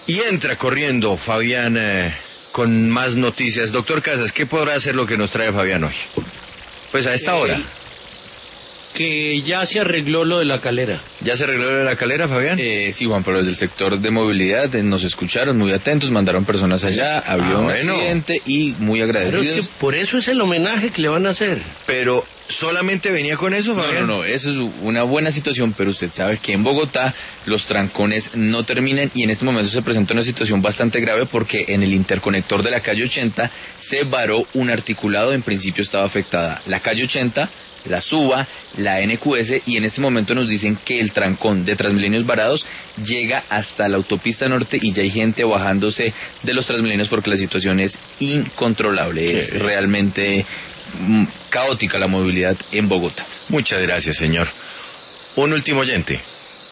Y entra corriendo Fabián con más noticias. Doctor Casas, ¿qué podrá ser lo que nos trae Fabián hoy? Pues a esta hora. Que ya se arregló lo de la calera. ¿Ya se arregló lo de la calera, Fabián? Sí, Juan, pero desde el sector de movilidad nos escucharon muy atentos, mandaron personas allá, había un accidente y muy agradecidos. Pero es que por eso es el homenaje que le van a hacer. Pero, ¿solamente venía con eso, Fabián? No, eso es una buena situación, pero usted sabe que en Bogotá los trancones no terminan y en este momento se presenta una situación bastante grave porque en el interconector de la calle 80 se varó un articulado, en principio estaba afectada la calle 80, la Suba, la NQS, y en este momento nos dicen que el trancón de Transmilenios varados llega hasta la autopista norte y ya hay gente bajándose de los Transmilenios porque la situación es incontrolable, es realmente caótica la movilidad en Bogotá. Muchas gracias, señor. Un último oyente.